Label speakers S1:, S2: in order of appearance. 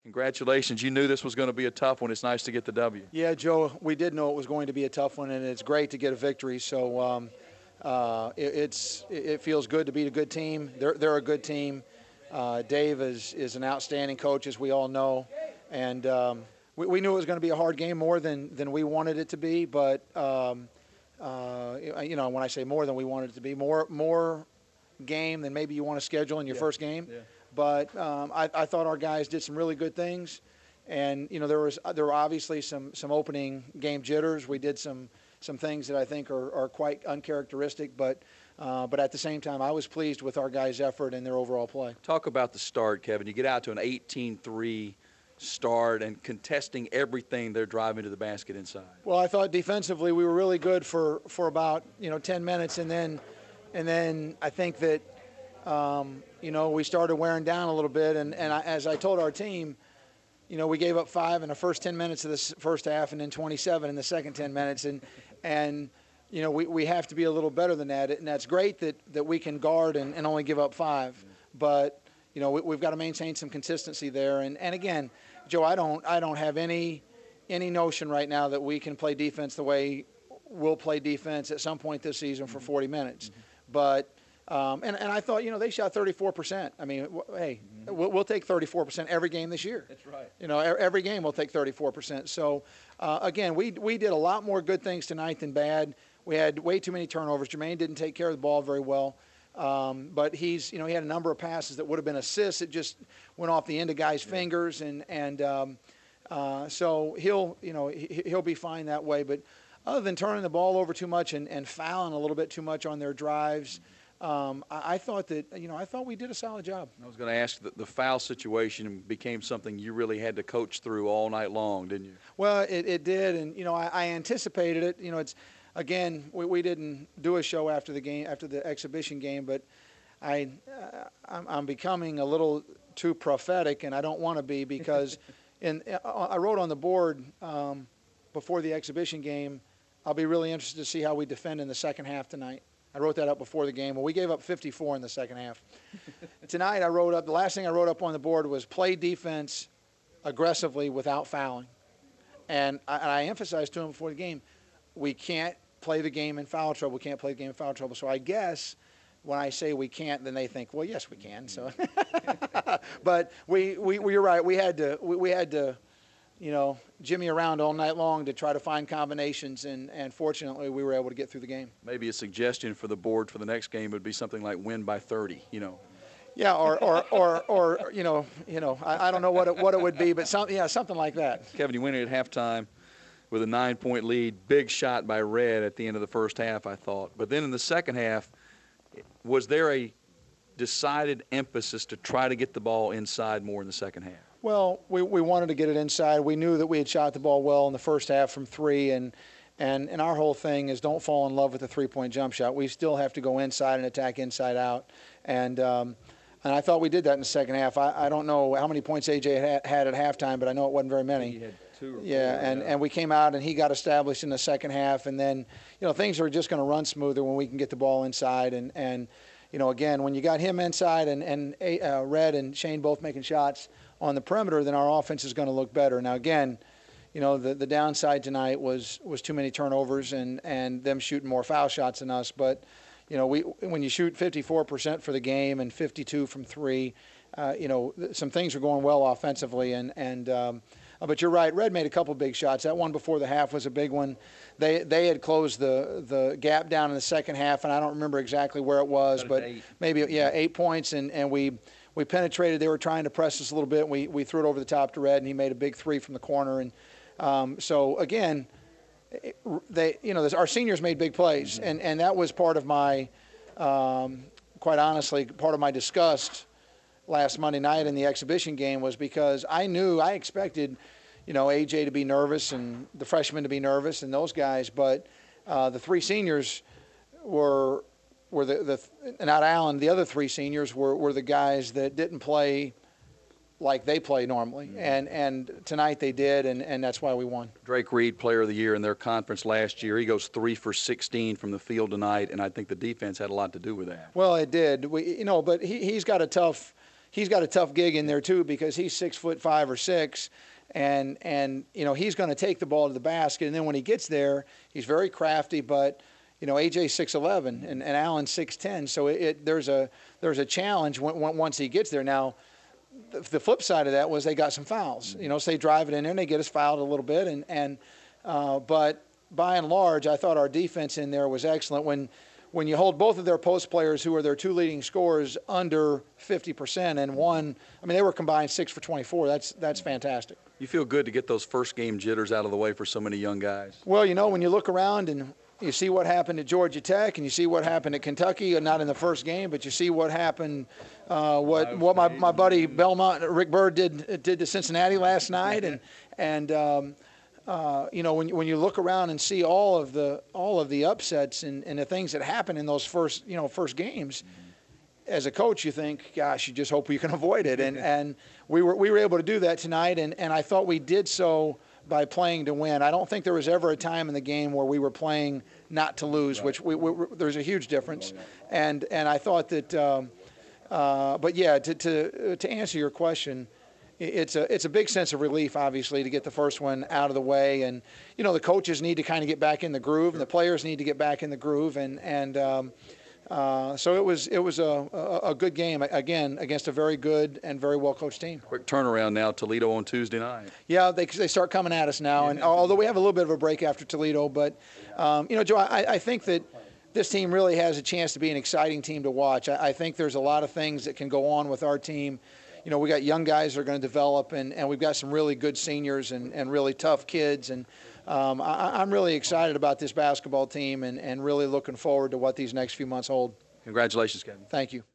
S1: Congratulations. You knew this was going to be a tough one. It's nice to get the W.
S2: Yeah, Joe, we did know it was going to be a tough one, and it's great to get a victory. So it feels good to beat a good team. They're a good team. Dave is an outstanding coach, as we all know, and we knew it was going to be a hard game more than we wanted it to be. But when I say more than we wanted it to be, more game than maybe you want to schedule in your first game. Yeah. But I thought our guys did some really good things, and there were obviously some opening game jitters. We did some things that I think are quite uncharacteristic, but at the same time, I was pleased with our guys' effort and their overall play.
S1: Talk about the start, Kevin. You get out to an 18-3 start and contesting everything they're driving to the basket inside.
S2: Well, I thought defensively we were really good for about 10 minutes, and then I think that we started wearing down a little bit, and as I told our team, we gave up 5 in the first 10 minutes of the first half, and then 27 in the second 10 minutes, and we have to be a little better than that, and that's great that we can guard and only give up 5, but we've got to maintain some consistency there, and again, Joe, I don't have any notion right now that we can play defense the way we'll play defense at some point this season for 40 minutes, but. And I thought, they shot 34%. I mean, hey, we'll take 34% every game this year.
S1: That's right.
S2: Every game we'll take 34%. So, again, we did a lot more good things tonight than bad. We had way too many turnovers. Jermaine didn't take care of the ball very well. But he had a number of passes that would have been assists. It just went off the end of guys' fingers. So he'll be fine that way. But other than turning the ball over too much and fouling a little bit too much on their drives, I thought we did a solid job.
S1: I was going to ask, the foul situation became something you really had to coach through all night long, didn't you?
S2: Well, it did, and I anticipated it. It's again, we didn't do a show after the exhibition game, but I'm becoming a little too prophetic, and I don't want to be, because I wrote on the board before the exhibition game, I'll be really interested to see how we defend in the second half tonight. I wrote that up before the game. Well, we gave up 54 in the second half. Tonight, the last thing I wrote up on the board was play defense aggressively without fouling. And I emphasized to him before the game, we can't play the game in foul trouble. We can't play the game in foul trouble. So I guess when I say we can't, then they think, well, yes, we can. So, but you're right. We had to jimmy around all night long to try to find combinations, and fortunately we were able to get through the game.
S1: Maybe a suggestion for the board for the next game would be something like win by 30,
S2: Yeah, or I don't know what it would be, but something like that.
S1: Kevin, you win it at halftime with a 9-point lead. Big shot by Red at the end of the first half, I thought. But then in the second half, was there a decided emphasis to try to get the ball inside more in the second half?
S2: Well, we wanted to get it inside. We knew that we had shot the ball well in the first half from 3, and our whole thing is don't fall in love with the three-point jump shot. We still have to go inside and attack inside out, and I thought we did that in the second half. I don't know how many points AJ had at halftime, but I know it wasn't very many.
S1: He had 2 or 4.
S2: Yeah, and we came out and he got established in the second half, and then things are just going to run smoother when we can get the ball inside, and again, when you got him inside and Red and Shane both making shots on the perimeter, then our offense is going to look better. Now, again, the downside tonight was too many turnovers and them shooting more foul shots than us. But, when you shoot 54% for the game and 52 from 3, some things are going well offensively. But you're right, Red made a couple big shots. That one before the half was a big one. They had closed the gap down in the second half, and I don't remember exactly where it was, but maybe 8 points, and we penetrated. They were trying to press us a little bit. We threw it over the top to Red, and he made a big 3 from the corner. And so again, our seniors made big plays, and that was part of my, quite honestly, part of my disgust last Monday night in the exhibition game, was because I expected, AJ to be nervous and the freshmen to be nervous and those guys, but the 3 seniors were not Allen. The other 3 seniors were the guys that didn't play like they play normally, and tonight they did, and that's why we won.
S1: Drake Reed, Player of the Year in their conference last year. He goes 3 for 16 from the field tonight, and I think the defense had a lot to do with that.
S2: Well, it did. But he's got a tough he's got a tough gig in there too because he's 6'5" or 6". And you know, he's going to take the ball to the basket, and then when he gets there, he's very crafty. But you know, AJ's 6'11" and Allen's 6'10", so there's a challenge once he gets there. Now, the flip side of that was they got some fouls. You know, so they drive it in there and they get us fouled a little bit, but by and large, I thought our defense in there was excellent. When you hold both of their post players, who are their two leading scorers, under 50%, and one, I mean, they were combined 6 for 24. That's fantastic.
S1: You feel good to get those first game jitters out of the way for so many young guys.
S2: Well, you know, when you look around and you see what happened at Georgia Tech and you see what happened at Kentucky, not in the first game, but you see what happened, what my buddy Belmont, Rick Byrd did to Cincinnati last night, and you know, when you look around and see all of the upsets and the things that happen in those first games, as a coach, you think, gosh, you just hope you can avoid it. And we were able to do that tonight, and I thought we did so by playing to win. I don't think there was ever a time in the game where we were playing not to lose, which there's a huge difference. And I thought that, but yeah, to answer your question, it's a big sense of relief, obviously, to get the first one out of the way. And you know, the coaches need to kind of get back in the groove, and the players need to get back in the groove. So it was a good game, again, against a very good and very well coached team.
S1: Quick turnaround now, Toledo on Tuesday night.
S2: Yeah, they start coming at us now, and although we have a little bit of a break after Toledo, but you know, Joe, I think that this team really has a chance to be an exciting team to watch. I think there's a lot of things that can go on with our team. You know, we got young guys that are going to develop, and we've got some really good seniors and really tough kids. And I'm really excited about this basketball team and really looking forward to what these next few months hold.
S1: Congratulations, Kevin.
S2: Thank you.